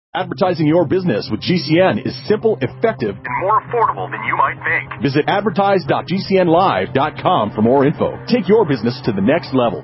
Advertising your business with GCN is simple, effective, and more affordable than you might think. Visit advertise.gcnlive.com for more info. Take your business to the next level.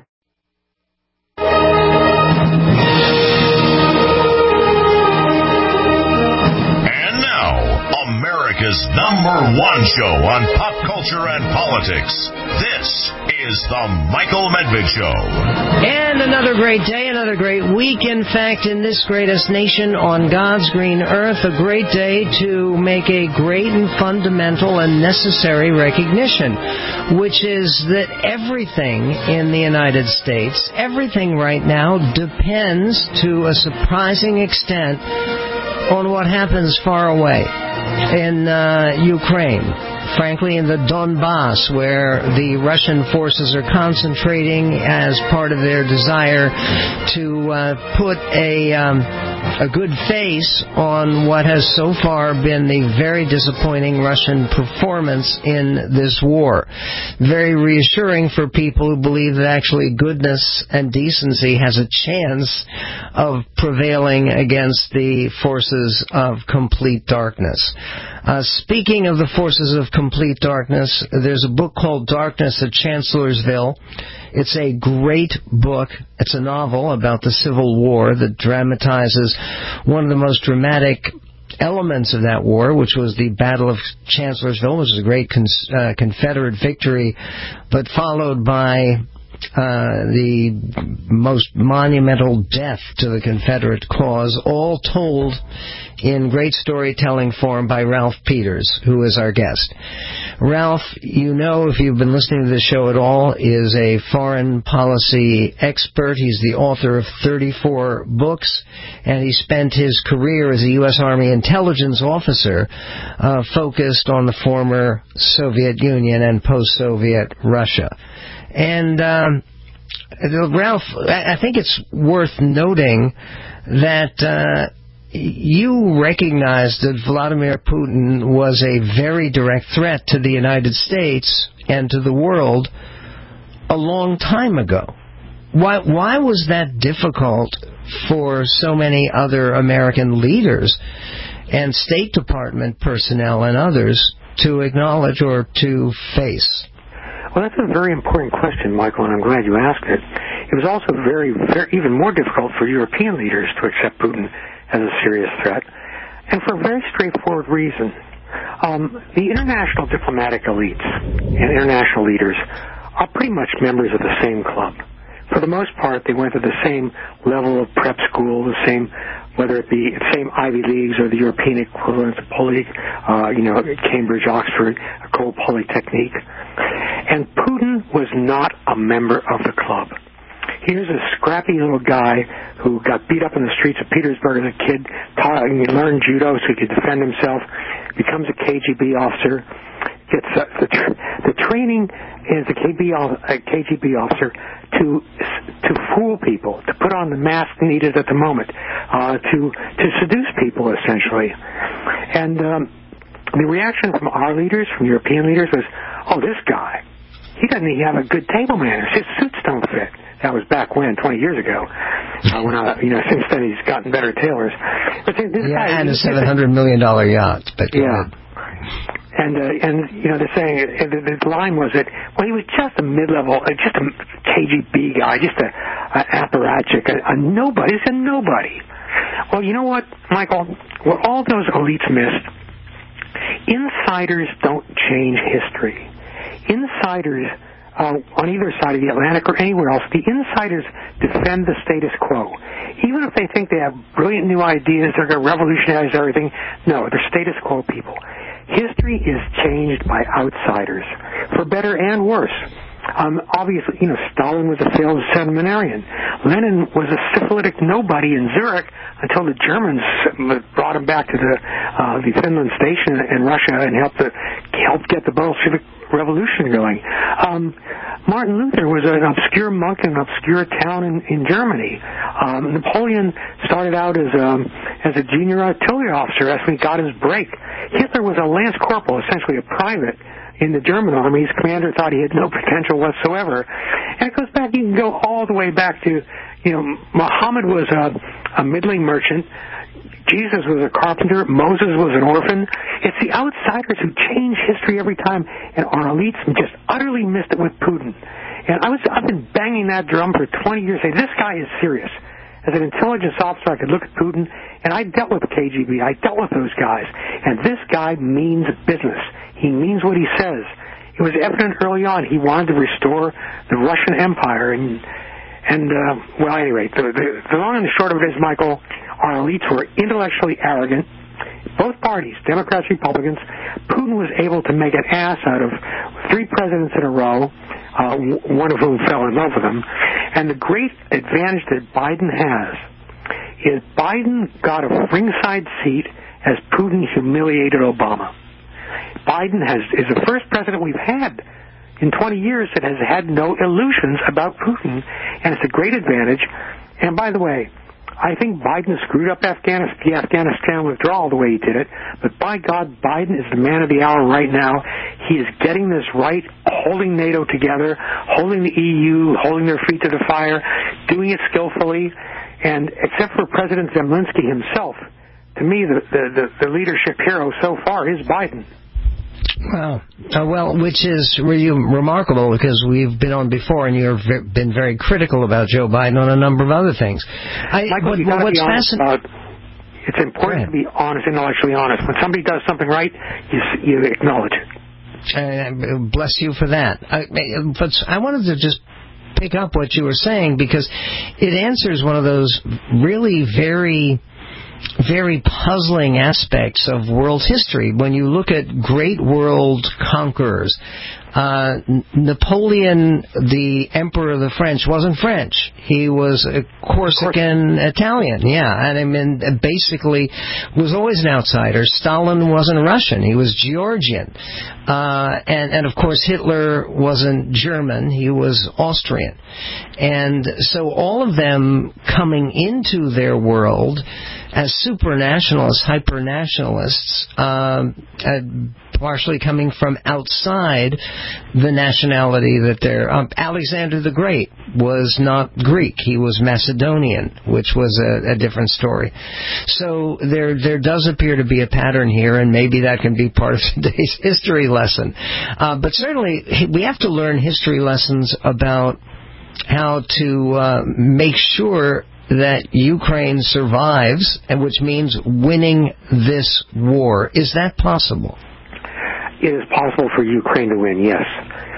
And now, America's #1 show on pop culture and politics. This is the Michael Medved Show. And another great day, another great week, in fact, in this greatest nation on God's green earth, a great day to make a great and fundamental and necessary recognition, which is that everything in the United States, everything right now, depends to a surprising extent on what happens far away in Ukraine. Frankly, in the Donbass, where the Russian forces are concentrating as part of their desire to put a good face on what has so far been the very disappointing Russian performance in this war. Very reassuring for people who believe that actually goodness and decency has a chance of prevailing against the forces of complete darkness. Speaking of the forces of complete darkness, there's a book called Darkness at Chancellorsville. It's a great book. It's a novel about the Civil War that dramatizes one of the most dramatic elements of that war, which was the Battle of Chancellorsville, which was a great Confederate victory, but followed by the most monumental death to the Confederate cause, all told in great storytelling form by Ralph Peters, who is our guest. Ralph, you know, if you've been listening to this show at all, is a foreign policy expert. He's the author of 34 books, and he spent his career as a U.S. Army intelligence officer focused on the former Soviet Union and post-Soviet Russia. And Ralph, I think it's worth noting that you recognized that Vladimir Putin was a very direct threat to the United States and to the world a long time ago. Why was that difficult for so many other American leaders and State Department personnel and others to acknowledge or to face? Well, that's a very important question, Michael, and I'm glad you asked it. It was also very, even more difficult for European leaders to accept Putin as a serious threat, and for a very straightforward reason. The international diplomatic elites and international leaders are pretty much members of the same club. For the most part, they went to the same level of prep school, the same, whether it be the same Ivy Leagues or the European equivalent of Cambridge, Oxford, École Polytechnique. And Putin was not a member of the club. Here's a scrappy little guy who got beat up in the streets of Petersburg as a kid, he learned judo so he could defend himself, becomes a KGB officer, gets the training as a KGB officer to fool people, to put on the mask needed at the moment, to seduce people, essentially. And the reaction from our leaders, from European leaders, was, oh, this guy, he doesn't even have a good table manners. His suits don't fit. That was back when, 20 years ago. Since then he's gotten better tailors. But this guy, and a $700 million yacht. But yeah. And they're saying, the line was that, well, he was just a mid-level, just a KGB guy, just a apparatchik, a nobody. He's a nobody. Well, you know what, Michael? What all those elites missed, insiders don't change history. Insiders, on either side of the Atlantic or anywhere else, the insiders defend the status quo. Even if they think they have brilliant new ideas, they're going to revolutionize everything. No, they're status quo people. History is changed by outsiders, for better and worse. Obviously, Stalin was a failed seminarian. Lenin was a syphilitic nobody in Zurich until the Germans brought him back to the Finland station in Russia and helped get the Bolshevik revolution going. Martin Luther was an obscure monk in an obscure town in Germany. Napoleon started out as a junior artillery officer as he got his break. Hitler was a lance corporal, essentially a private in the German army. His commander thought he had no potential whatsoever. And it goes back, you can go all the way back to, Muhammad was a middling merchant, Jesus was a carpenter. Moses was an orphan. It's the outsiders who change history every time, and our elites just utterly missed it with Putin. And I've been banging that drum for 20 years, saying this guy is serious. As an intelligence officer, I could look at Putin, and I dealt with the KGB. I dealt with those guys. And this guy means business. He means what he says. It was evident early on he wanted to restore the Russian Empire. Well, anyway, the long and the short of it is, Michael, our elites were intellectually arrogant. Both parties, Democrats, Republicans. Putin was able to make an ass out of 3 presidents in a row, one of whom fell in love with him. And the great advantage that Biden has is Biden got a ringside seat as Putin humiliated Obama. Biden is the first president we've had in 20 years that has had no illusions about Putin, and it's a great advantage. And by the way, I think Biden screwed up the Afghanistan withdrawal the way he did it, but by God, Biden is the man of the hour right now. He is getting this right, holding NATO together, holding the EU, holding their feet to the fire, doing it skillfully, and except for President Zelensky himself, to me, the leadership hero so far is Biden. Wow. Well, which is really remarkable because we've been on before and you've been very critical about Joe Biden on a number of other things. Michael, what's fascinating? It's important to be honest, intellectually honest. When somebody does something right, you acknowledge it. Bless you for that. But I wanted to just pick up what you were saying because it answers one of those really very puzzling aspects of world history. When you look at great world conquerors, Napoleon, the Emperor of the French, wasn't French. He was a Corsican Italian, and I mean, basically was always an outsider. Stalin wasn't Russian. He was Georgian. And of course, Hitler wasn't German. He was Austrian. And so all of them coming into their world as supranationalists, hyper-nationalists, partially coming from outside the nationality that they're... Alexander the Great was not Greek. He was Macedonian, which was a different story. So there does appear to be a pattern here, and maybe that can be part of today's history lesson. But certainly, we have to learn history lessons about how to make sure that Ukraine survives, and which means winning this war. Is that possible? It is possible for Ukraine to win, yes.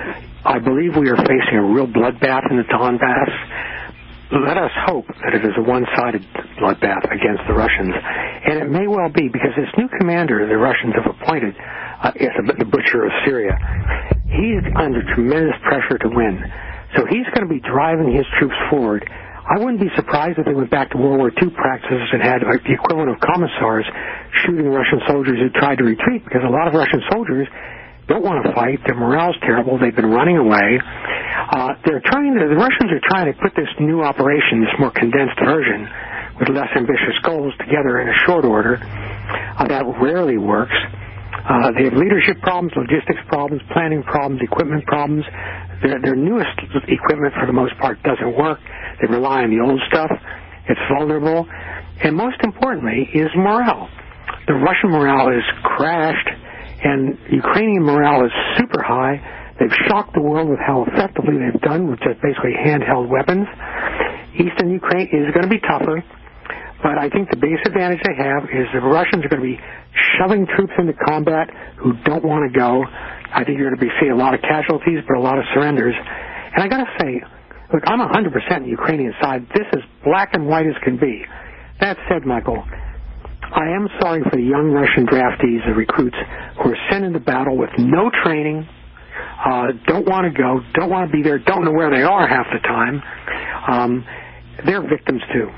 I believe we are facing a real bloodbath in the Donbass. Let us hope that it is a one-sided bloodbath against the Russians. And it may well be, because this new commander the Russians have appointed, the butcher of Syria, he's under tremendous pressure to win. So he's going to be driving his troops forward. I wouldn't be surprised if they went back to World War II practices and had the equivalent of commissars shooting Russian soldiers who tried to retreat, because a lot of Russian soldiers don't want to fight. Their morale's terrible. They've been running away. The Russians are trying to put this new operation, this more condensed version, with less ambitious goals together in a short order. That rarely works. They have leadership problems, logistics problems, planning problems, equipment problems. Their newest equipment, for the most part, doesn't work. They rely on the old stuff. It's vulnerable. And most importantly is morale. The Russian morale is crashed, and Ukrainian morale is super high. They've shocked the world with how effectively they've done with just basically handheld weapons. Eastern Ukraine is going to be tougher, but I think the biggest advantage they have is the Russians are going to be shoving troops into combat who don't want to go. I think you're going to be seeing a lot of casualties, but a lot of surrenders. And I got to say, look, I'm 100% on the Ukrainian side. This is black and white as can be. That said, Michael, I am sorry for the young Russian draftees, the recruits, who are sent into battle with no training, don't want to go, don't want to be there, don't know where they are half the time. They're victims too.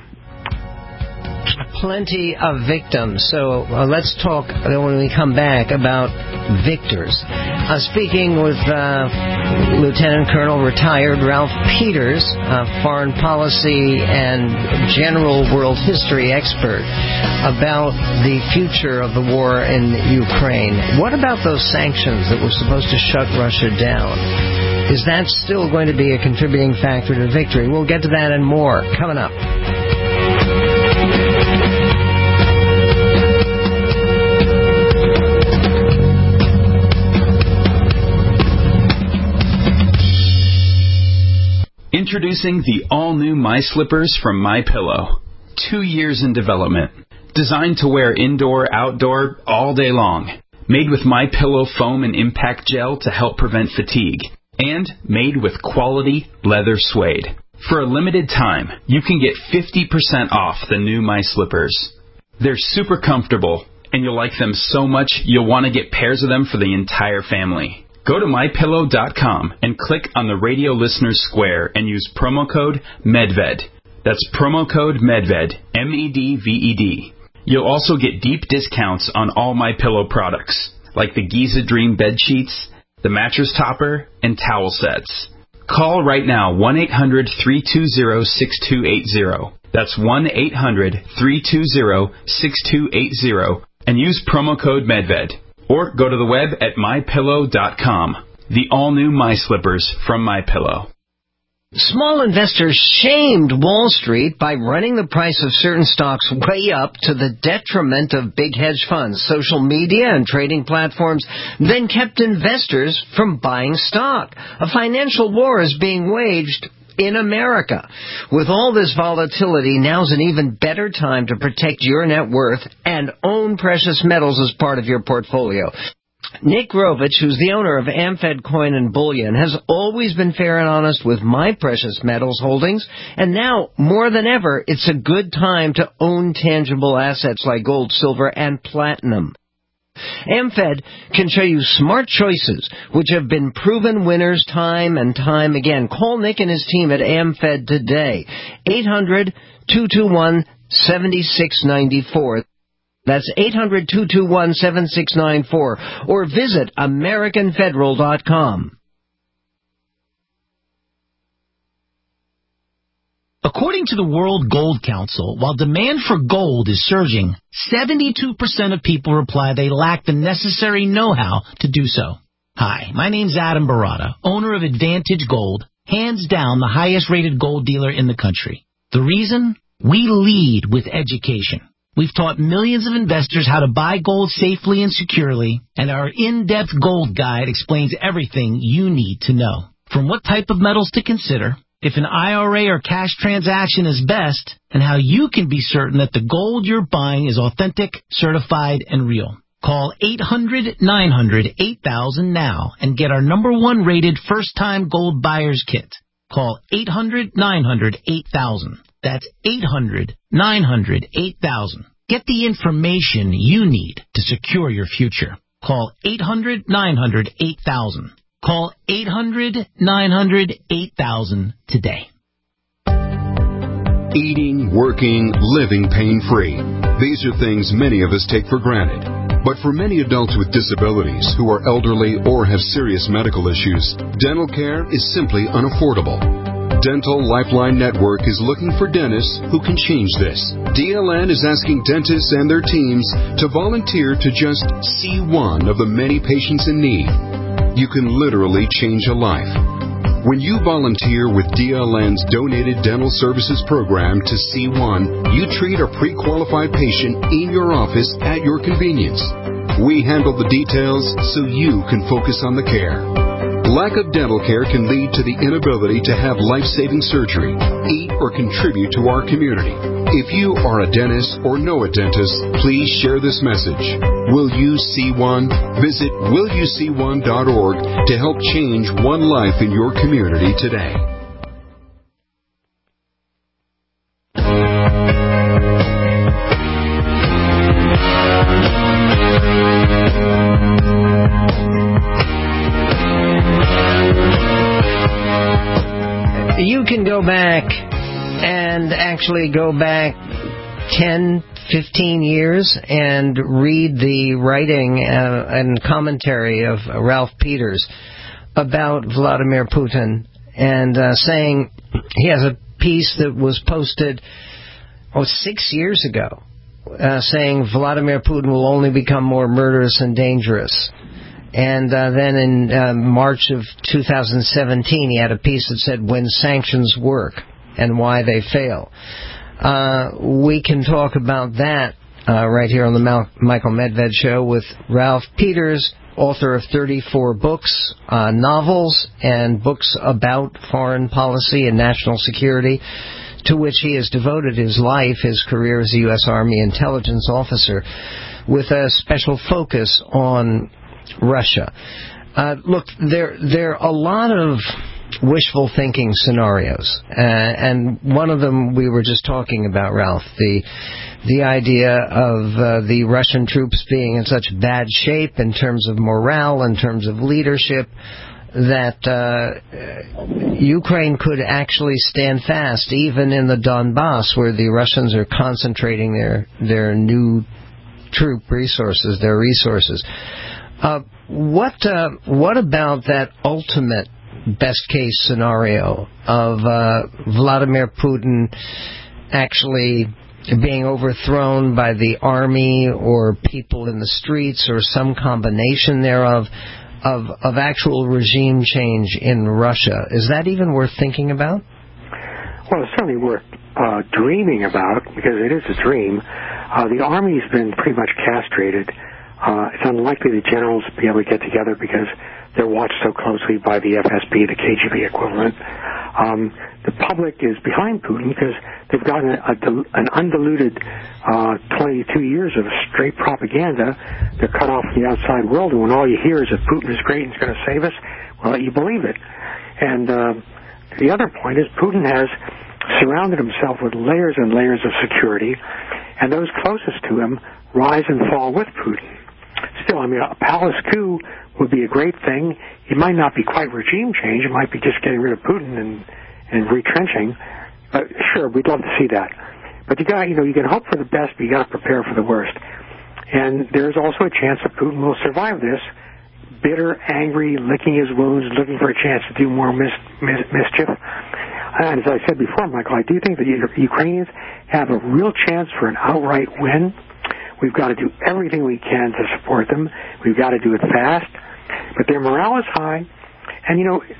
Plenty of victims. So let's talk when we come back about victors. Speaking with Lieutenant Colonel retired Ralph Peters, foreign policy and general world history expert, about the future of the war in Ukraine. What about those sanctions that were supposed to shut Russia down? Is that still going to be a contributing factor to victory? We'll get to that and more coming up. Introducing the all-new My Slippers from MyPillow. 2 years in development. Designed to wear indoor, outdoor, all day long. Made with MyPillow foam and impact gel to help prevent fatigue. And made with quality leather suede. For a limited time, you can get 50% off the new My Slippers. They're super comfortable, and you'll like them so much you'll want to get pairs of them for the entire family. Go to MyPillow.com and click on the radio listeners square and use promo code MEDVED. That's promo code MEDVED, MEDVED. You'll also get deep discounts on all MyPillow products, like the Giza Dream bed sheets, the mattress topper, and towel sets. Call right now, 1-800-320-6280. That's 1-800-320-6280, and use promo code MEDVED. Or go to the web at MyPillow.com. The all-new My Slippers from MyPillow. Small investors shamed Wall Street by running the price of certain stocks way up to the detriment of big hedge funds. Social media and trading platforms then kept investors from buying stock. A financial war is being waged in America. With all this volatility, now's an even better time to protect your net worth and own precious metals as part of your portfolio. Nick Rovich, who's the owner of AmFed Coin and Bullion, has always been fair and honest with my precious metals holdings, and now, more than ever, it's a good time to own tangible assets like gold, silver, and platinum. AmFed can show you smart choices, which have been proven winners time and time again. Call Nick and his team at AmFed today. 800-221-7694. That's 800-221-7694. Or visit AmericanFederal.com. According to the World Gold Council, while demand for gold is surging, 72% of people reply they lack the necessary know-how to do so. Hi, my name's Adam Barata, owner of Advantage Gold, hands down the highest-rated gold dealer in the country. The reason? We lead with education. We've taught millions of investors how to buy gold safely and securely, and our in-depth gold guide explains everything you need to know. From what type of metals to consider, if an IRA or cash transaction is best, and how you can be certain that the gold you're buying is authentic, certified, and real. Call 800-900-8000 now and get our #1 rated first-time gold buyer's kit. Call 800-900-8000. That's 800-900-8000. Get the information you need to secure your future. Call 800-900-8000. Call 800-900-8000 today. Eating, working, living pain-free. These are things many of us take for granted. But for many adults with disabilities who are elderly or have serious medical issues, dental care is simply unaffordable. Dental Lifeline Network is looking for dentists who can change this. DLN is asking dentists and their teams to volunteer to just see one of the many patients in need. You can literally change a life. When you volunteer with DLN's Donated Dental Services Program to C1, you treat a pre-qualified patient in your office at your convenience. We handle the details so you can focus on the care. Lack of dental care can lead to the inability to have life-saving surgery, eat, or contribute to our community. If you are a dentist or know a dentist, please share this message. Will You See One? Visit willyouseeone.org to help change one life in your community today. You can go back and actually go back 10, 15 years and read the writing and commentary of Ralph Peters about Vladimir Putin and saying he has a piece that was posted 6 years ago saying Vladimir Putin will only become more murderous and dangerous. And then in March of 2017, he had a piece that said, when sanctions work and why they fail. We can talk about that right here on the Michael Medved Show with Ralph Peters, author of 34 books, novels, and books about foreign policy and national security, to which he has devoted his life, his career as a U.S. Army intelligence officer, with a special focus on Russia. Look, there are a lot of wishful thinking scenarios, and one of them we were just talking about, Ralph, the idea of the Russian troops being in such bad shape in terms of morale, in terms of leadership, that Ukraine could actually stand fast, even in the Donbass, where the Russians are concentrating their new troop resources, their resources. What about that ultimate best-case scenario of Vladimir Putin actually being overthrown by the army or people in the streets or some combination thereof of actual regime change in Russia? Is that even worth thinking about? Well, it's certainly worth dreaming about, because it is a dream. The army's been pretty much castrated. It's unlikely the generals will be able to get together because they're watched so closely by the FSB, the KGB equivalent. The public is behind Putin because they've gotten an undiluted 22 years of straight propaganda. They're cut off from the outside world, and when all you hear is that Putin is great and he's going to save us, well, you believe it. And the other point is Putin has surrounded himself with layers and layers of security, and those closest to him rise and fall with Putin. Still, I mean, a palace coup would be a great thing. It might not be quite regime change. It might be just getting rid of Putin and retrenching. But sure, we'd love to see that. But you can hope for the best, but you got to prepare for the worst. And there's also a chance that Putin will survive this, bitter, angry, licking his wounds, looking for a chance to do more mischief. And as I said before, Michael, I do think that the Ukrainians have a real chance for an outright win. We've got to do everything we can to support them. We've got to do it fast. But their morale is high. And,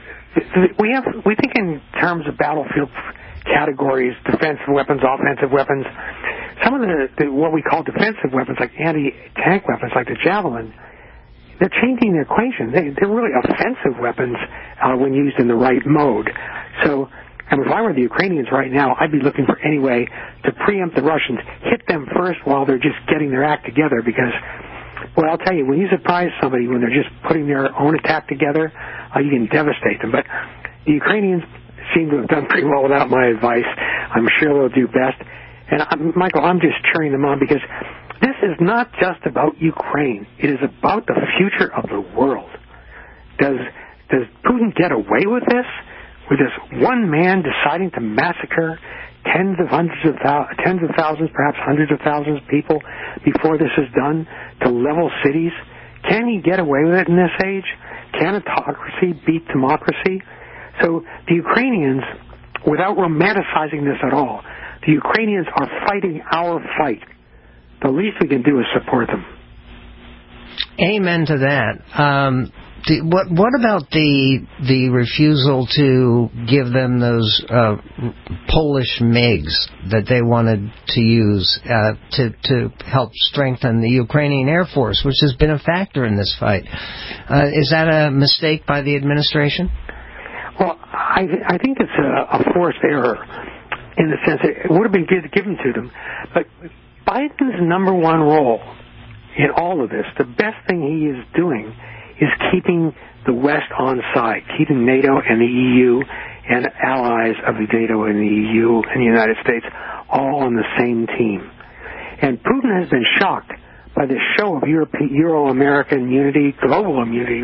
we think in terms of battlefield categories, defensive weapons, offensive weapons. Some of the what we call defensive weapons, like anti-tank weapons, like the Javelin, they're changing the equation. They're really offensive weapons when used in the right mode. So, and if I were the Ukrainians right now, I'd be looking for any way to preempt the Russians, hit them first while they're just getting their act together, because, well, I'll tell you, when you surprise somebody when they're just putting their own attack together, you can devastate them. But the Ukrainians seem to have done pretty well without my advice. I'm sure they'll do best. And, Michael, I'm just cheering them on, because this is not just about Ukraine. It is about the future of the world. Does Putin get away with this? With this one man deciding to massacre tens of thousands, perhaps hundreds of thousands of people before this is done, to level cities? Can he get away with it in this age? Can autocracy beat democracy? So the Ukrainians, without romanticizing this at all, the Ukrainians are fighting our fight. The least we can do is support them. Amen to that. What about the refusal to give them those Polish MiGs that they wanted to use to help strengthen the Ukrainian Air Force, which has been a factor in this fight? Is that a mistake by the administration? Well, I think it's a forced error in the sense that it would have been given to them. But Biden's number one role in all of this, the best thing he is doing, is keeping the West on side, keeping NATO and the EU and allies of the NATO and the EU and the United States all on the same team. And Putin has been shocked by this show of Euro-American unity, global unity,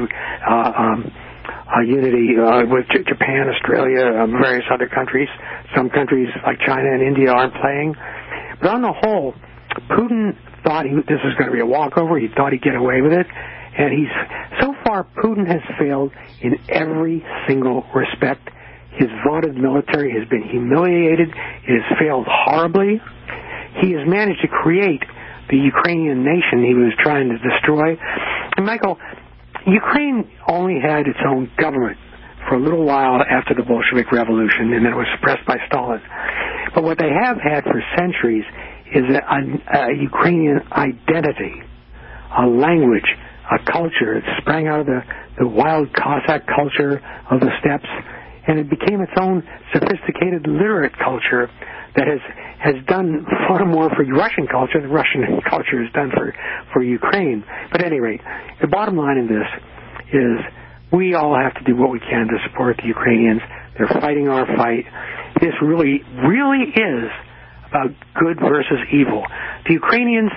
with Japan, Australia, various other countries. Some countries like China and India aren't playing. But on the whole, Putin thought this was going to be a walkover. He thought he'd get away with it. And so far, Putin has failed in every single respect. His vaunted military has been humiliated. It has failed horribly. He has managed to create the Ukrainian nation he was trying to destroy. And Michael, Ukraine only had its own government for a little while after the Bolshevik Revolution, and then it was suppressed by Stalin. But what they have had for centuries is a Ukrainian identity, a language, a culture. It sprang out of the wild Cossack culture of the steppes, and it became its own sophisticated literate culture that has done far more for Russian culture than Russian culture has done for Ukraine. But at any rate, the bottom line in this is we all have to do what we can to support the Ukrainians. They're fighting our fight. This really, really is about good versus evil. The Ukrainians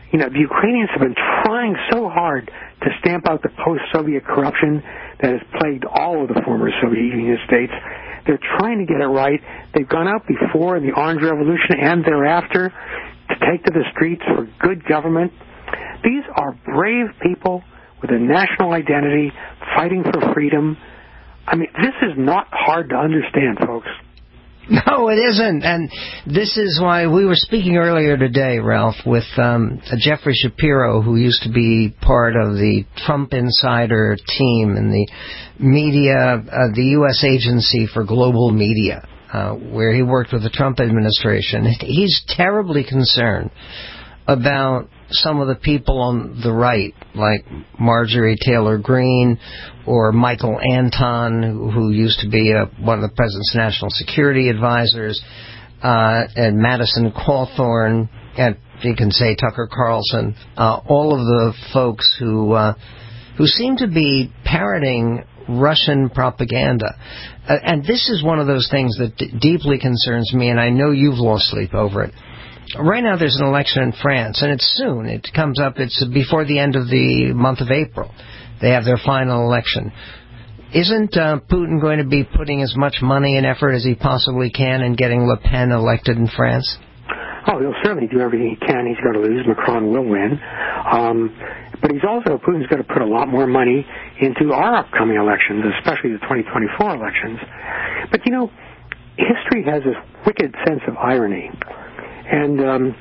have been trying so hard to stamp out the post-Soviet corruption that has plagued all of the former Soviet Union states. They're trying to get it right. They've gone out before in the Orange Revolution and thereafter to take to the streets for good government. These are brave people with a national identity fighting for freedom. I mean, this is not hard to understand, folks. No, it isn't. And this is why we were speaking earlier today, Ralph, with Jeffrey Shapiro, who used to be part of the Trump Insider team in the media, the U.S. Agency for Global Media, where he worked with the Trump administration. He's terribly concerned about some of the people on the right, like Marjorie Taylor Greene or Michael Anton, who used to be one of the president's national security advisors, and Madison Cawthorn, and you can say Tucker Carlson, all of the folks who seem to be parroting Russian propaganda. And this is one of those things that deeply concerns me, and I know you've lost sleep over it. Right now there's an election in France, and it's soon. It comes up, it's before the end of the month of April. They have their final election. Isn't Putin going to be putting as much money and effort as he possibly can in getting Le Pen elected in France? Oh, he'll certainly do everything he can. He's going to lose. Macron will win. But Putin's going to put a lot more money into our upcoming elections, especially the 2024 elections. But, history has this wicked sense of irony. And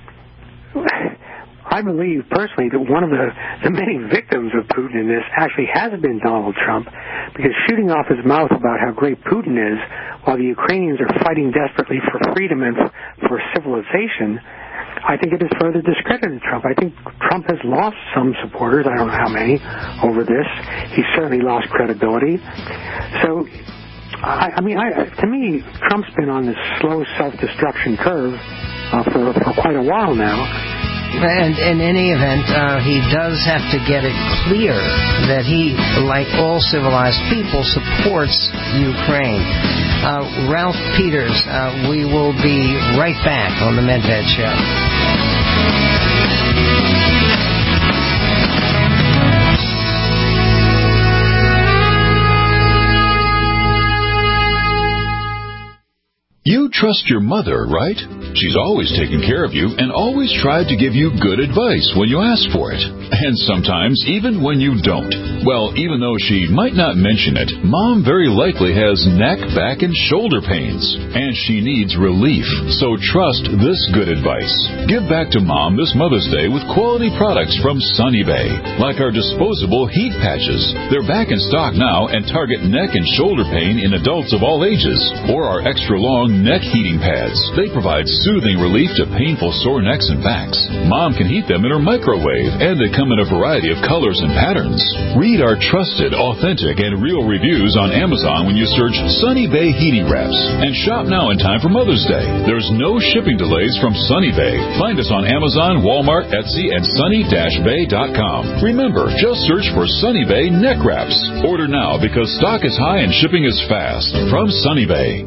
I believe personally that one of the many victims of Putin in this actually has been Donald Trump, because shooting off his mouth about how great Putin is while the Ukrainians are fighting desperately for freedom and for civilization, I think it has further discredited Trump. I think Trump has lost some supporters, I don't know how many, over this. He's certainly lost credibility. So, to me, Trump's been on this slow self-destruction curve for quite a while now. And in any event, he does have to get it clear that he, like all civilized people, supports Ukraine. Ralph Peters, we will be right back on the Medved Show. You trust your mother, right? She's always taken care of you and always tried to give you good advice when you ask for it. And sometimes even when you don't. Well, even though she might not mention it, Mom very likely has neck, back, and shoulder pains. And she needs relief. So trust this good advice. Give back to Mom this Mother's Day with quality products from Sunny Bay. Like our disposable heat patches. They're back in stock now and target neck and shoulder pain in adults of all ages. Or our extra long neck heating pads. They provide soothing relief to painful sore necks and backs. Mom can heat them in her microwave, and they come in a variety of colors and patterns. Read our trusted, authentic, and real reviews on Amazon when you search Sunny Bay Heating Wraps. And shop now in time for Mother's Day. There's no shipping delays from Sunny Bay. Find us on Amazon, Walmart, Etsy, and sunny-bay.com. Remember, just search for Sunny Bay Neck Wraps. Order now because stock is high and shipping is fast. From Sunny Bay.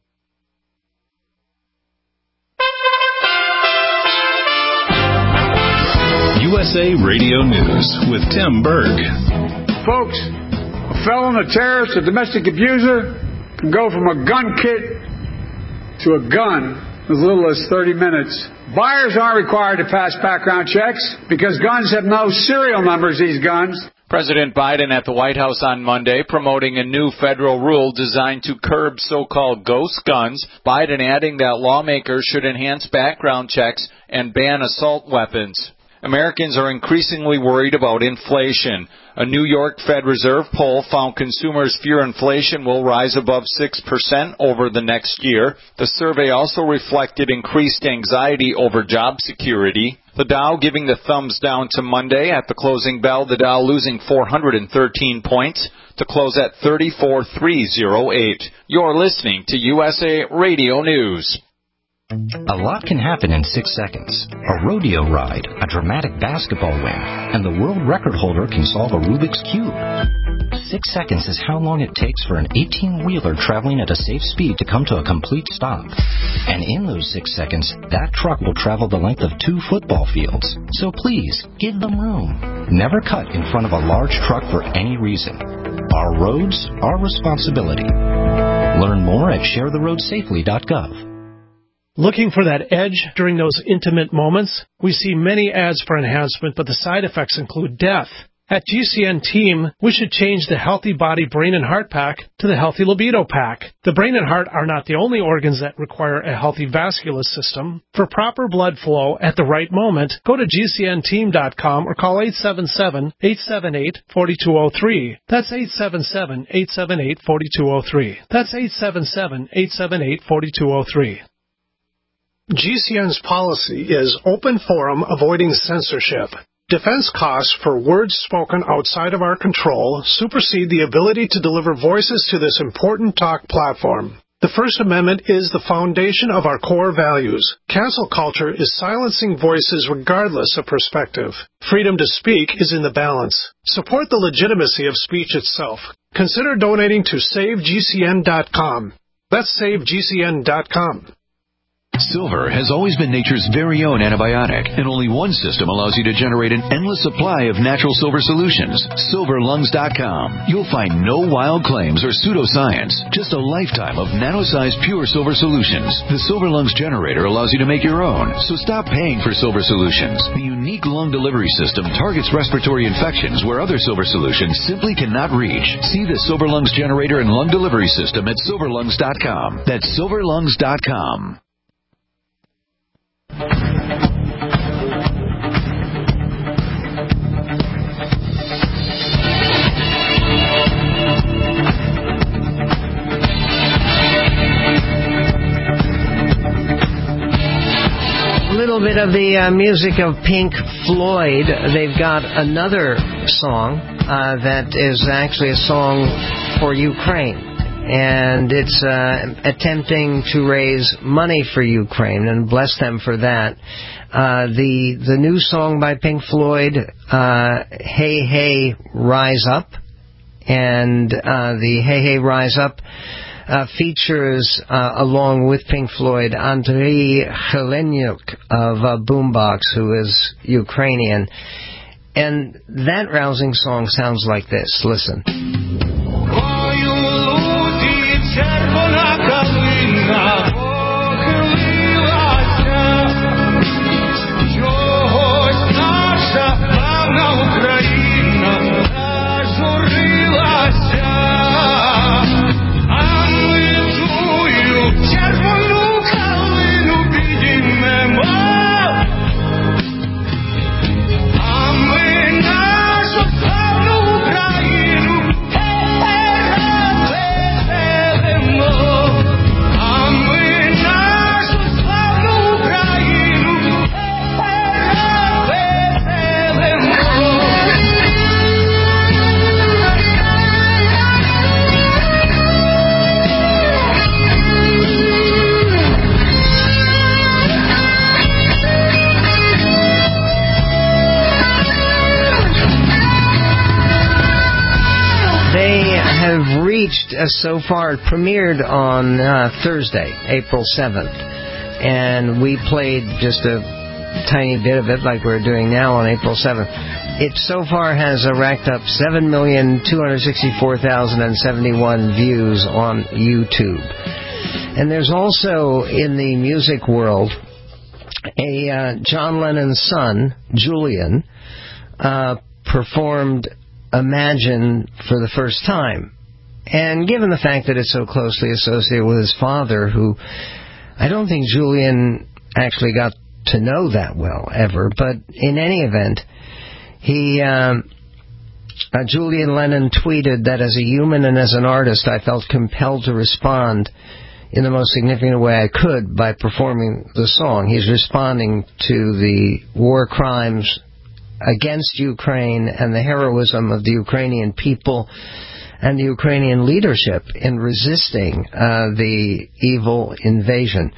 USA Radio News with Tim Berg. Folks, a felon, a terrorist, a domestic abuser can go from a gun kit to a gun in as little as 30 minutes. Buyers aren't required to pass background checks because guns have no serial numbers, these guns. President Biden at the White House on Monday promoting a new federal rule designed to curb so-called ghost guns, Biden adding that lawmakers should enhance background checks and ban assault weapons. Americans are increasingly worried about inflation. A New York Fed Reserve poll found consumers fear inflation will rise above 6% over the next year. The survey also reflected increased anxiety over job security. The Dow giving the thumbs down to Monday. At the closing bell, the Dow losing 413 points to close at 34,308. You're listening to USA Radio News. A lot can happen in 6 seconds. A rodeo ride, a dramatic basketball win, and the world record holder can solve a Rubik's Cube. 6 seconds is how long it takes for an 18-wheeler traveling at a safe speed to come to a complete stop. And in those 6 seconds, that truck will travel the length of 2 football fields. So please, give them room. Never cut in front of a large truck for any reason. Our roads, our responsibility. Learn more at sharetheroadsafely.gov. Looking for that edge during those intimate moments? We see many ads for enhancement, but the side effects include death. At GCN Team, we should change the Healthy Body, Brain, and Heart Pack to the Healthy Libido Pack. The brain and heart are not the only organs that require a healthy vascular system. For proper blood flow at the right moment, go to GCNteam.com or call 877-878-4203. That's 877-878-4203. That's 877-878-4203. GCN's policy is open forum, avoiding censorship. Defense costs for words spoken outside of our control supersede the ability to deliver voices to this important talk platform. The First Amendment is the foundation of our core values. Cancel culture is silencing voices regardless of perspective. Freedom to speak is in the balance. Support the legitimacy of speech itself. Consider donating to SaveGCN.com. That's SaveGCN.com. Silver has always been nature's very own antibiotic, and only one system allows you to generate an endless supply of natural silver solutions. SilverLungs.com. You'll find no wild claims or pseudoscience, just a lifetime of nano-sized pure silver solutions. The Silver Lungs generator allows you to make your own, so stop paying for silver solutions. The unique lung delivery system targets respiratory infections where other silver solutions simply cannot reach. See the Silver Lungs generator and lung delivery system at SilverLungs.com. That's SilverLungs.com. A little bit of the music of Pink Floyd. They've got another song that is actually a song for Ukraine. And it's attempting to raise money for Ukraine, and bless them for that. The new song by Pink Floyd, Hey Hey Rise Up, and the Hey Hey Rise Up features, along with Pink Floyd, Andriy Khelenyuk of Boombox, who is Ukrainian. And that rousing song sounds like this. Listen. Червона калина похилилася, чогось наша славна Україна зажурилася, а ми тую червону калину підіймемо, а ми нашу славну Україну reached, so far, it premiered on Thursday, April 7th. And we played just a tiny bit of it like we're doing now on April 7th. It so far has racked up 7,264,071 views on YouTube. And there's also, in the music world, a John Lennon's son, Julian, performed Imagine for the first time. And given the fact that it's so closely associated with his father, who I don't think Julian actually got to know that well ever. But in any event, Julian Lennon tweeted that as a human and as an artist, I felt compelled to respond in the most significant way I could by performing the song. He's responding to the war crimes against Ukraine and the heroism of the Ukrainian people and the Ukrainian leadership in resisting the evil invasion.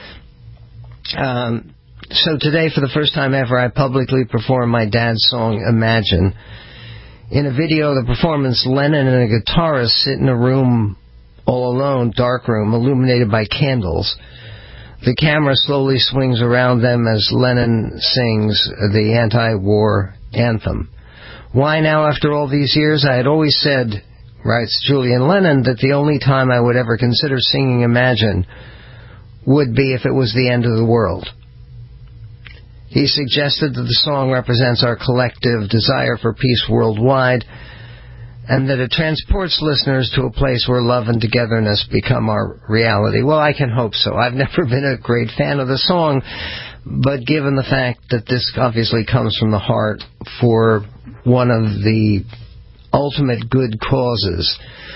So today, for the first time ever, I publicly performed my dad's song, Imagine. In a video of the performance, Lennon and a guitarist sit in a room all alone, dark room, illuminated by candles. The camera slowly swings around them as Lennon sings the anti-war anthem. Why now, after all these years? I had always said, writes Julian Lennon, that the only time I would ever consider singing Imagine would be if it was the end of the world. He suggested that the song represents our collective desire for peace worldwide, and that it transports listeners to a place where love and togetherness become our reality. Well, I can hope so. I've never been a great fan of the song, but given the fact that this obviously comes from the heart for one of the ultimate good causes,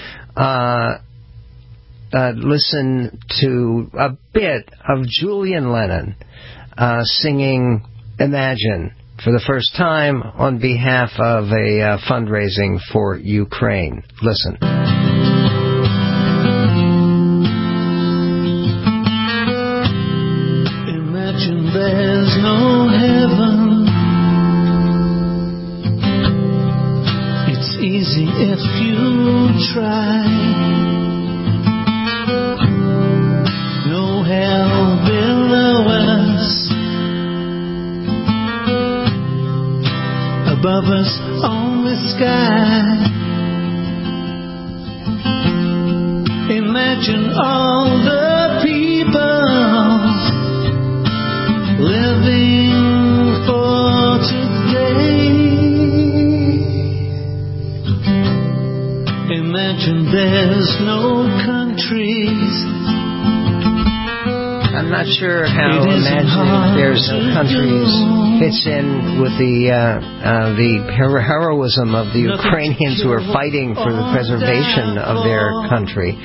listen to a bit of Julian Lennon singing Imagine for the first time on behalf of a fundraising for Ukraine. Listen. Imagine there's no heaven. It's easy if you try. No hell below us. Above us on the sky. Imagine all the people living for today. Imagine there's no countries. I'm not sure how Imagine There's No Countries fits in with the heroism of the Ukrainians who are fighting for the preservation of their country.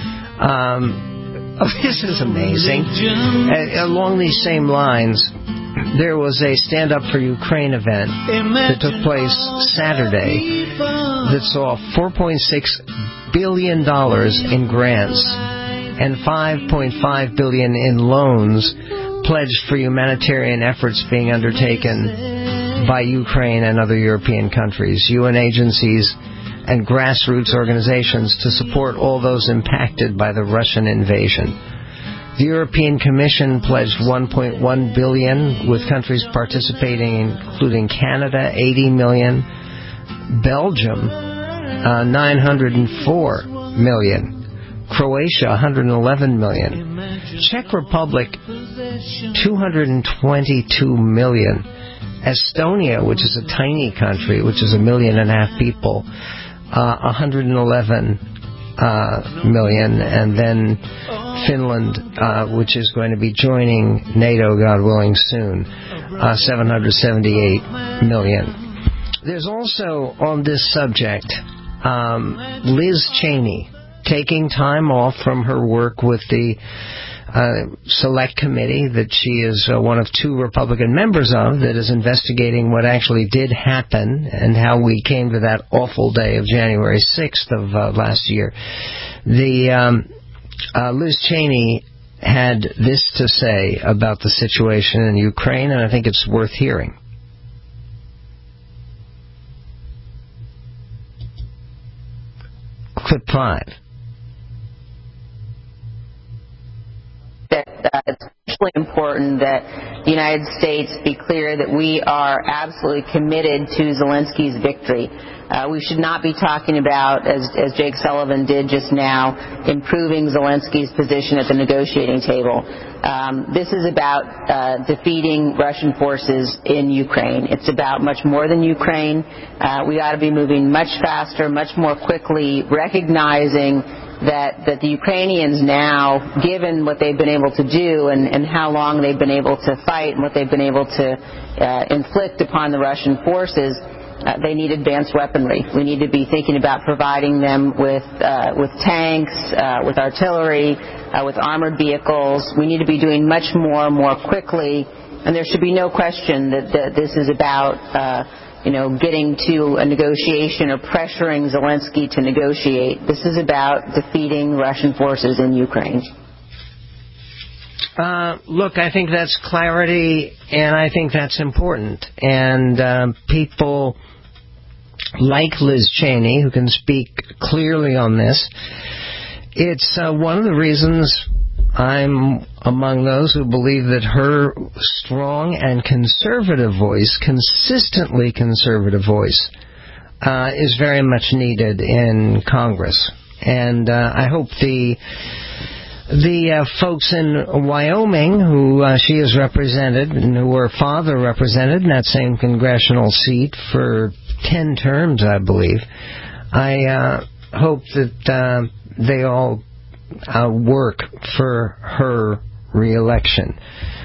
This is amazing. Along these same lines, there was a Stand Up for Ukraine event that took place Saturday that saw $4.6 billion in grants and $5.5 billion in loans pledged for humanitarian efforts being undertaken by Ukraine and other European countries, UN agencies, and grassroots organizations to support all those impacted by the Russian invasion. The European Commission pledged $1.1 billion, with countries participating including Canada, $80 million, Belgium, $904 million. Croatia, $111 million. Czech Republic, $222 million. Estonia, which is a tiny country, which is 1.5 million people, $111 million. And then Finland, which is going to be joining NATO, God willing, soon, $778 million. There's also, on this subject, Liz Cheney, taking time off from her work with the select committee that she is one of 2 Republican members of that is investigating what actually did happen and how we came to that awful day of January 6th of last year. Liz Cheney had this to say about the situation in Ukraine, and I think it's worth hearing. Clip 5. It's especially important that the United States be clear that we are absolutely committed to Zelensky's victory. We should not be talking about, as Jake Sullivan did just now, improving Zelensky's position at the negotiating table. This is about defeating Russian forces in Ukraine. It's about much more than Ukraine. We ought to be moving much faster, much more quickly, recognizing that the Ukrainians now, given what they've been able to do and how long they've been able to fight and what they've been able to inflict upon the Russian forces, they need advanced weaponry. We need to be thinking about providing them with tanks, with artillery, with armored vehicles. We need to be doing much more quickly, and there should be no question that this is about getting to a negotiation or pressuring Zelensky to negotiate. This is about defeating Russian forces in Ukraine. Look, I think that's clarity, and I think that's important. And people like Liz Cheney, who can speak clearly on this, it's one of the reasons I'm among those who believe that her strong and conservative voice, consistently conservative voice, is very much needed in Congress. And I hope the folks in Wyoming who she has represented and who her father represented in that same congressional seat for 10 terms, I believe, I hope that they all work for her re-election.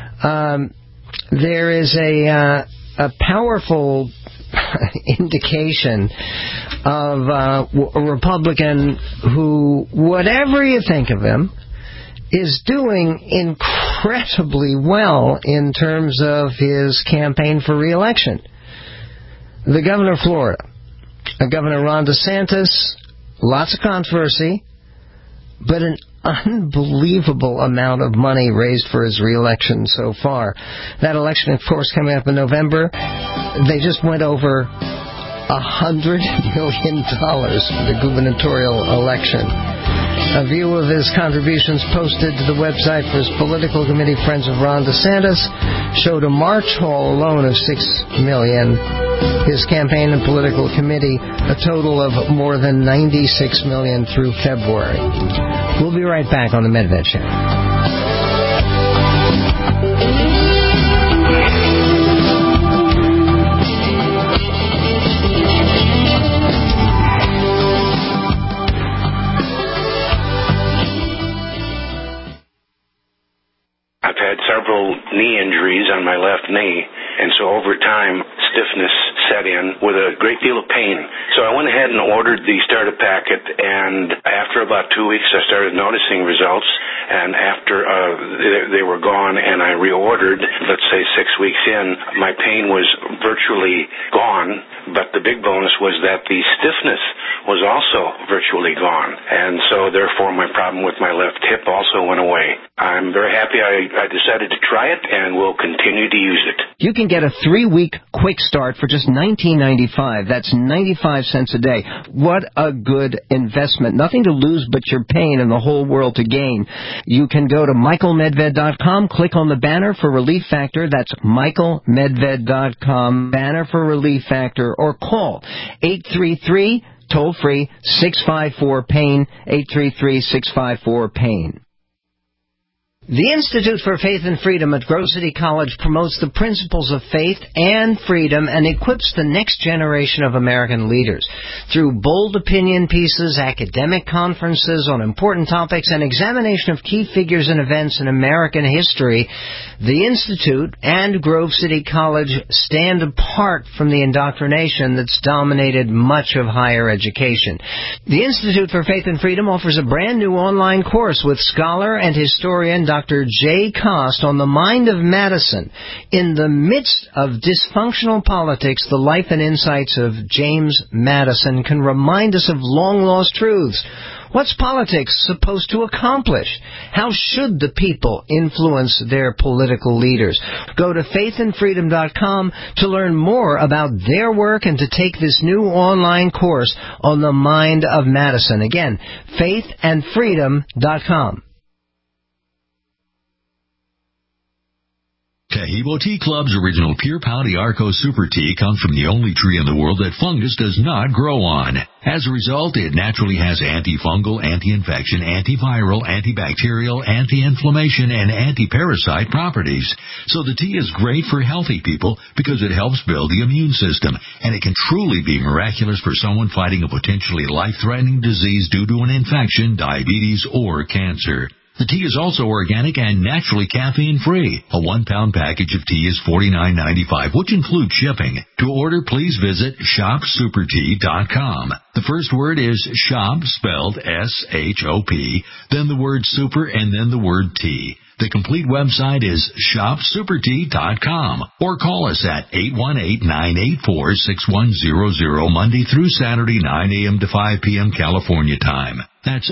There is a powerful indication of a Republican who, whatever you think of him, is doing incredibly well in terms of his campaign for re-election. The governor of Florida, Governor Ron DeSantis, lots of controversy, but an unbelievable amount of money raised for his re-election so far. That election, of course, coming up in November, they just went over $100 million for the gubernatorial election. A view of his contributions posted to the website for his political committee, Friends of Ron DeSantis, showed a March haul alone of $6 million. His campaign and political committee, a total of more than $96 million through February. We'll be right back on the Medved Show. I've had several knee injuries on my left knee, and so over time, stiffness set in with a great deal of pain. So I went ahead and ordered the starter packet, and after about 2 weeks, I started noticing results, and after they were gone and I reordered, let's say 6 weeks in, my pain was virtually gone, but the big bonus was that the stiffness was also virtually gone, and so therefore my problem with my left hip also went away. I'm very happy I decided to try it, and will continue to use it. You can get a 3-week quick start for just $19.95. That's 95 cents a day. What a good investment. Nothing to lose but your pain and the whole world to gain. You can go to michaelmedved.com, click on the banner for Relief Factor. That's michaelmedved.com, banner for Relief Factor, or call 833 toll-free 654-PAIN, 833-654-PAIN. The Institute for Faith and Freedom at Grove City College promotes the principles of faith and freedom and equips the next generation of American leaders. Through bold opinion pieces, academic conferences on important topics, and examination of key figures and events in American history, the Institute and Grove City College stand apart from the indoctrination that's dominated much of higher education. The Institute for Faith and Freedom offers a brand new online course with scholar and historian Dr. Jay Cost on the mind of Madison. In the midst of dysfunctional politics, the life and insights of James Madison can remind us of long-lost truths. What's politics supposed to accomplish? How should the people influence their political leaders? Go to faithandfreedom.com to learn more about their work and to take this new online course on the mind of Madison. Again, faithandfreedom.com. Tahibo Tea Club's original Pure Pau Arco Super Tea comes from the only tree in the world that fungus does not grow on. As a result, it naturally has antifungal, anti-infection, antiviral, antibacterial, anti-inflammation, and anti-parasite properties. So the tea is great for healthy people because it helps build the immune system, and it can truly be miraculous for someone fighting a potentially life-threatening disease due to an infection, diabetes, or cancer. The tea is also organic and naturally caffeine-free. A 1-pound package of tea is $49.95, which includes shipping. To order, please visit shopsupertea.com. The first word is shop, spelled S-H-O-P, then the word super, and then the word tea. The complete website is shopsupertea.com, or call us at 818-984-6100 Monday through Saturday, 9 a.m. to 5 p.m. California time. That's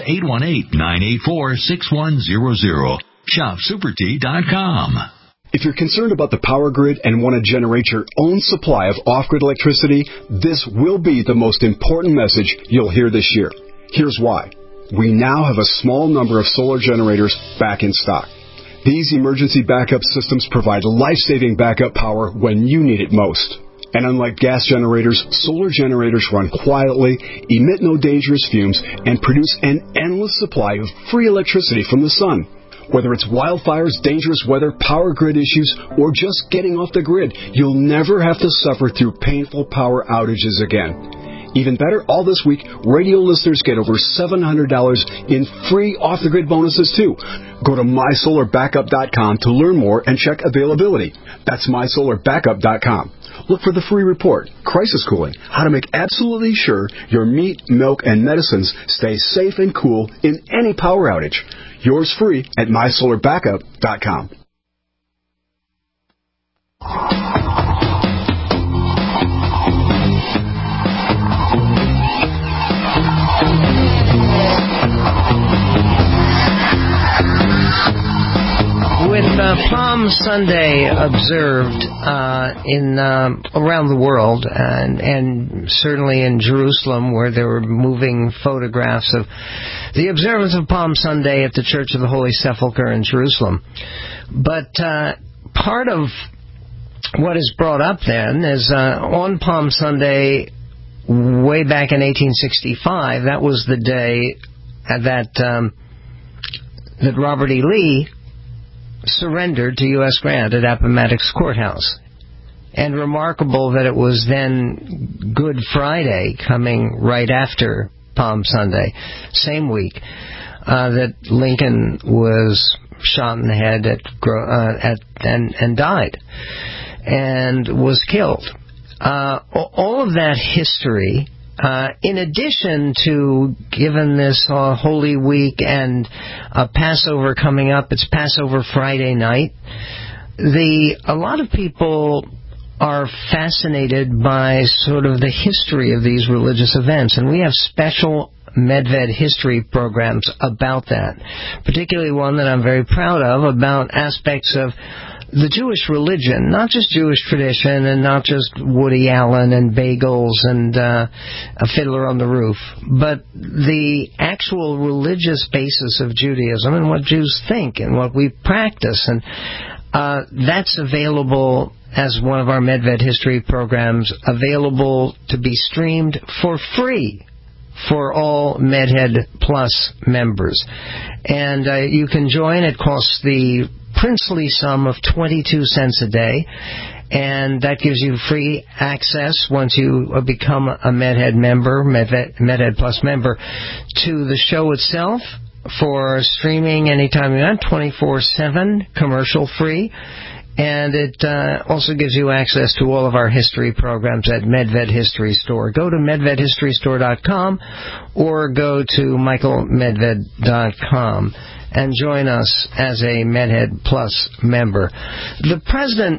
818-984-6100. shopsupertea.com. If you're concerned about the power grid and want to generate your own supply of off-grid electricity, this will be the most important message you'll hear this year. Here's why. We now have a small number of solar generators back in stock. These emergency backup systems provide life-saving backup power when you need it most. And unlike gas generators, solar generators run quietly, emit no dangerous fumes, and produce an endless supply of free electricity from the sun. Whether it's wildfires, dangerous weather, power grid issues, or just getting off the grid, you'll never have to suffer through painful power outages again. Even better, all this week, radio listeners get over $700 in free off-the-grid bonuses, too. Go to mysolarbackup.com to learn more and check availability. That's mysolarbackup.com. Look for the free report, Crisis Cooling, how to make absolutely sure your meat, milk, and medicines stay safe and cool in any power outage. Yours free at mysolarbackup.com. With Palm Sunday observed around the world, and certainly in Jerusalem, where there were moving photographs of the observance of Palm Sunday at the Church of the Holy Sepulchre in Jerusalem. But part of what is brought up then is on Palm Sunday, way back in 1865, that was the day that Robert E. Lee surrendered to U.S. Grant at Appomattox Courthouse. And remarkable that it was then Good Friday, coming right after Palm Sunday, same week, that Lincoln was shot in the head and died and was killed. All of that history, in addition to, given this Holy Week and Passover coming up, it's Passover Friday night, a lot of people are fascinated by sort of the history of these religious events, and we have special Medved history programs about that, particularly one that I'm very proud of about aspects of the Jewish religion, not just Jewish tradition and not just Woody Allen and bagels and a Fiddler on the Roof, but the actual religious basis of Judaism and what Jews think and what we practice. And that's available as one of our Medved history programs, available to be streamed for free for all Medhead Plus members. And you can join. It costs the princely sum of 22 cents a day, and that gives you free access once you become a Medhead member, Medhead Plus member, to the show itself for streaming anytime you want, 24/7, commercial free. And it also gives you access to all of our history programs at Medved History Store. Go to MedvedHistoryStore.com or go to MichaelMedved.com and join us as a Medhead Plus member. The President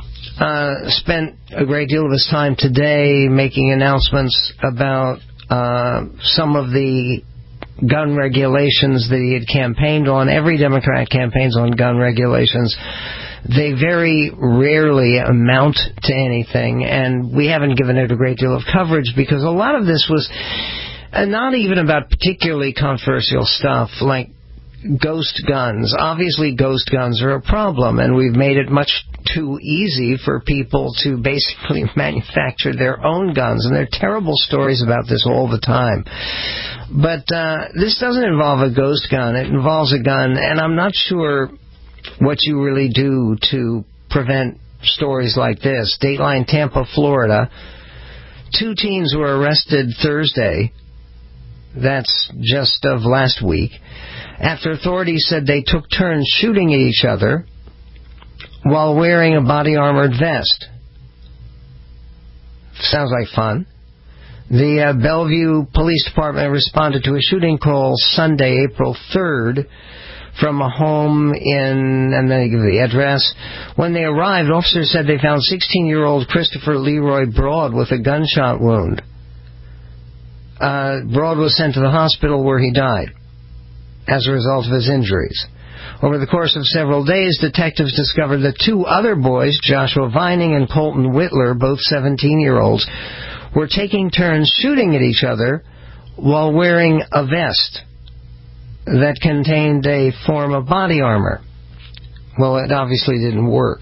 spent a great deal of his time today making announcements about some of the gun regulations that he had campaigned on. Every Democrat campaigns on gun regulations. They very rarely amount to anything, and we haven't given it a great deal of coverage because a lot of this was not even about particularly controversial stuff like ghost guns. Obviously, ghost guns are a problem, and we've made it much too easy for people to basically manufacture their own guns, and there are terrible stories about this all the time. But this doesn't involve a ghost gun. It involves a gun, and I'm not sure what you really do to prevent stories like this. Dateline Tampa, Florida. 2 teens were arrested Thursday. That's just of last week. After authorities said they took turns shooting at each other while wearing a body-armored vest. Sounds like fun. The Bellevue Police Department responded to a shooting call Sunday, April 3rd, from a home in, and then they give the address. When they arrived, officers said they found 16-year-old Christopher Leroy Broad with a gunshot wound. Broad was sent to the hospital where he died as a result of his injuries. Over the course of several days, detectives discovered that 2 other boys, Joshua Vining and Colton Whitler, both 17-year-olds, were taking turns shooting at each other while wearing a vest that contained a form of body armor. Well, it obviously didn't work.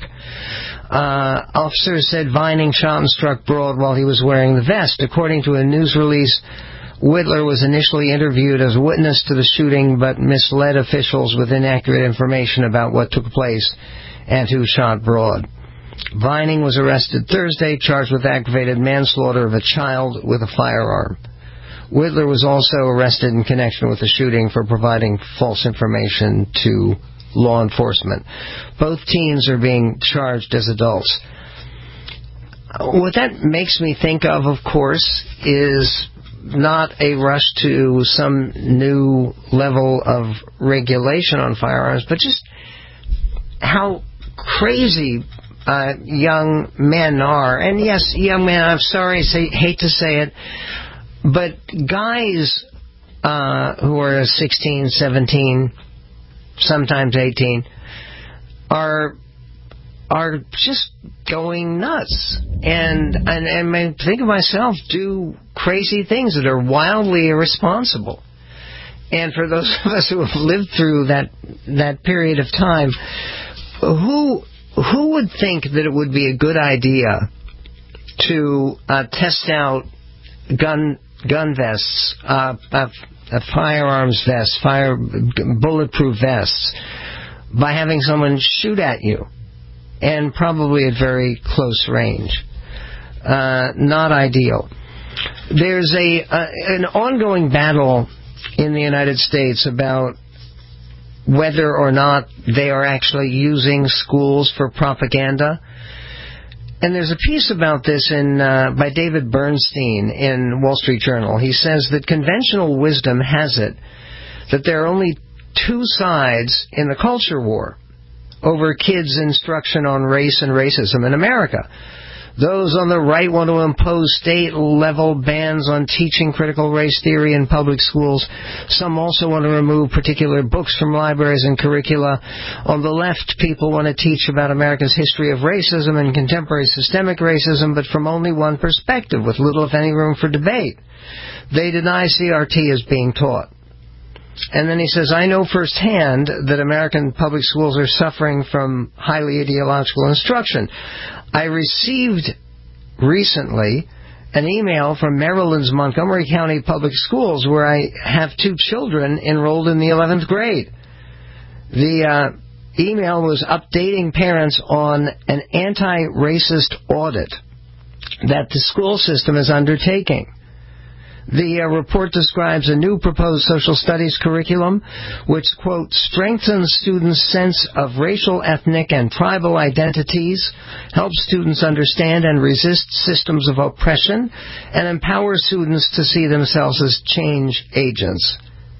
Officers said Vining shot and struck Broad while he was wearing the vest. According to a news release, Whitler was initially interviewed as a witness to the shooting, but misled officials with inaccurate information about what took place and who shot Broad. Vining was arrested Thursday, charged with aggravated manslaughter of a child with a firearm. Whitler was also arrested in connection with the shooting for providing false information to law enforcement. Both teens are being charged as adults. What that makes me think of course, is not a rush to some new level of regulation on firearms, but just how crazy young men are. And yes, young men, I'm sorry, hate to say it, but guys who are 16, 17, sometimes 18, are just going nuts. And I think of myself, do crazy things that are wildly irresponsible. And for those of us who have lived through that period of time, who would think that it would be a good idea to test out gun vests, firearms vests, bulletproof vests, by having someone shoot at you, and probably at very close range? Not ideal. There's an ongoing battle in the United States about whether or not they are actually using schools for propaganda. And there's a piece about this by David Bernstein in Wall Street Journal. He says that conventional wisdom has it that there are only 2 sides in the culture war over kids' instruction on race and racism in America. Those on the right want to impose state-level bans on teaching critical race theory in public schools. Some also want to remove particular books from libraries and curricula. On the left, people want to teach about America's history of racism and contemporary systemic racism, but from only one perspective, with little, if any, room for debate. They deny CRT is being taught. And then he says, I know firsthand that American public schools are suffering from highly ideological instruction. I received recently an email from Maryland's Montgomery County Public Schools, where I have 2 children enrolled in the 11th grade. The email was updating parents on an anti-racist audit that the school system is undertaking. The report describes a new proposed social studies curriculum which, quote, strengthens students' sense of racial, ethnic, and tribal identities, helps students understand and resist systems of oppression, and empowers students to see themselves as change agents.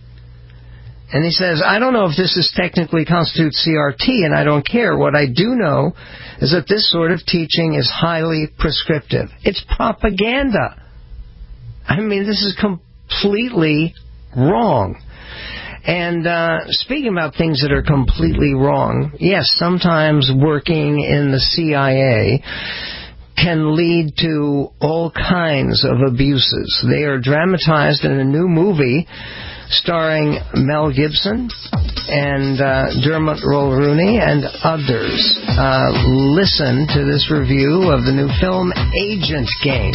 And he says, I don't know if this is technically constitutes CRT, and I don't care. What I do know is that this sort of teaching is highly prescriptive. It's propaganda. I mean, this is completely wrong. And speaking about things that are completely wrong, yes, sometimes working in the CIA can lead to all kinds of abuses. They are dramatized in a new movie starring Mel Gibson and Dermot Mulroney and others. Listen to this review of the new film Agent Game.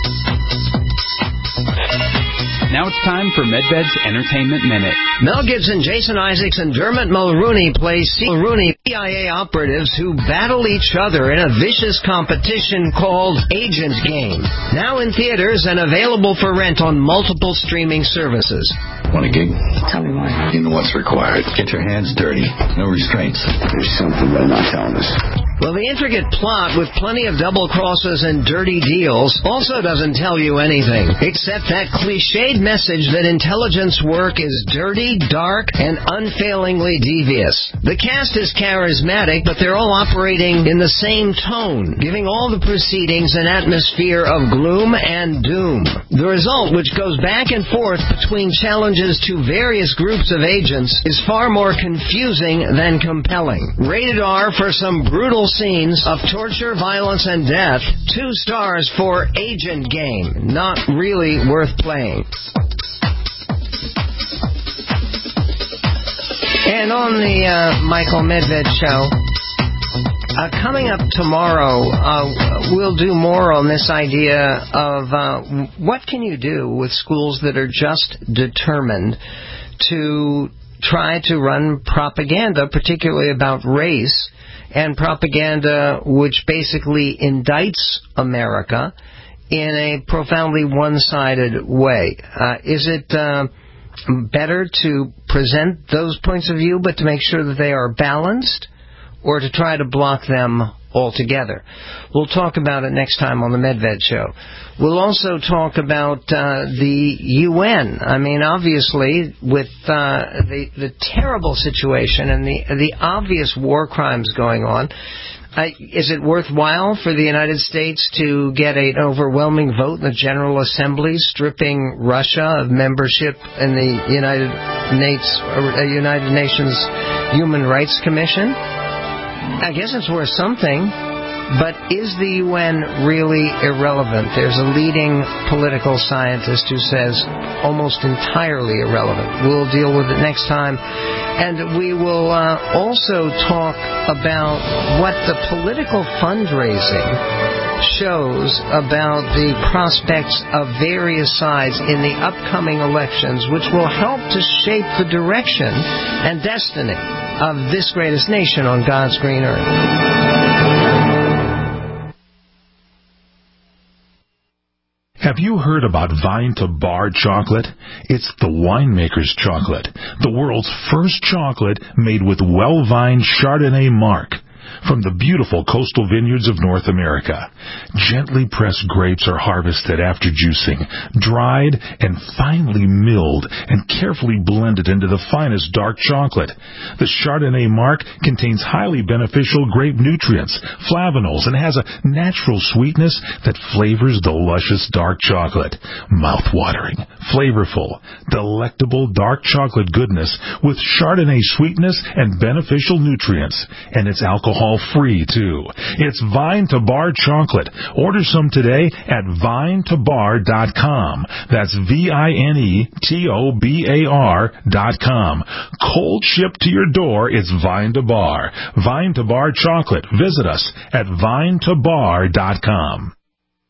Now it's time for Medved's Entertainment Minute. Mel Gibson, Jason Isaacs, and Dermot Mulroney play CIA operatives who battle each other in a vicious competition called Agent Game. Now in theaters and available for rent on multiple streaming services. Want a gig? Tell me why. You know what's required. Get your hands dirty. No restraints. There's something they're not telling us. Well, the intricate plot with plenty of double crosses and dirty deals also doesn't tell you anything, except that cliched message that intelligence work is dirty, dark, and unfailingly devious. The cast is charismatic, but they're all operating in the same tone, giving all the proceedings an atmosphere of gloom and doom. The result, which goes back and forth between challenges to various groups of agents, is far more confusing than compelling. Rated R for some brutal scenes of torture, violence, and death. 2 stars for Agent Game. Not really worth playing. And on the Michael Medved Show, coming up tomorrow, we'll do more on this idea of what can you do with schools that are just determined to try to run propaganda, particularly about race, and propaganda which basically indicts America in a profoundly one-sided way. Is it better to present those points of view but to make sure that they are balanced, or to try to block them altogether? We'll talk about it next time on the Medved Show. We'll also talk about the UN. I mean, obviously, with the terrible situation and the obvious war crimes going on, is it worthwhile for the United States to get an overwhelming vote in the General Assembly stripping Russia of membership in the United Nations Human Rights Commission? I guess it's worth something, but is the UN really irrelevant? There's a leading political scientist who says almost entirely irrelevant. We'll deal with it next time. And we will also talk about what the political fundraising shows about the prospects of various sides in the upcoming elections, which will help to shape the direction and destiny of this greatest nation on God's green earth. Have you heard about Vine to Bar chocolate? It's the winemaker's chocolate, the world's first chocolate made with well-vined Chardonnay marc from the beautiful coastal vineyards of North America. Gently pressed grapes are harvested after juicing, dried and finely milled and carefully blended into the finest dark chocolate. The Chardonnay marc contains highly beneficial grape nutrients, flavanols, and has a natural sweetness that flavors the luscious dark chocolate. Mouth-watering, flavorful, delectable dark chocolate goodness with Chardonnay sweetness and beneficial nutrients. And it's alcohol-free, too. It's Vine to Bar chocolate. Order some today at vinetobar.com. That's VINETOBAR.com. Cold shipped to your door, it's Vine to Bar. Vine to Bar chocolate. Visit us at vinetobar.com.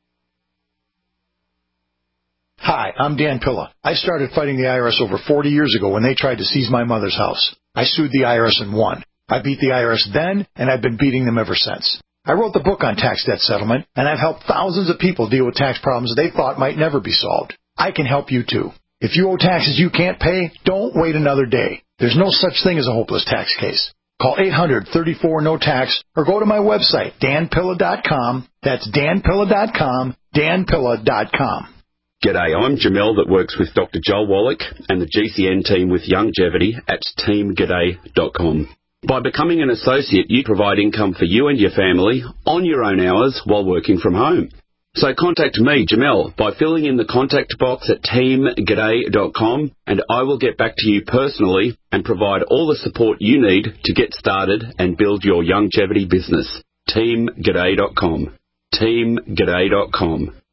Hi, I'm Dan Pilla. I started fighting the IRS over 40 years ago when they tried to seize my mother's house. I sued the IRS and won. I beat the IRS then, and I've been beating them ever since. I wrote the book on tax debt settlement, and I've helped thousands of people deal with tax problems they thought might never be solved. I can help you, too. If you owe taxes you can't pay, don't wait another day. There's no such thing as a hopeless tax case. Call 800-34-NO-TAX or go to my website, danpilla.com. That's danpilla.com, danpilla.com. G'day, I'm Jamel that works with Dr. Joel Wallach and the GCN team with Longevity at teamg'day.com. By becoming an associate, you provide income for you and your family on your own hours while working from home. So contact me, Jamel, by filling in the contact box at teamg'day.com, and I will get back to you personally and provide all the support you need to get started and build your longevity business. teamg'day.com. teamg'day.com.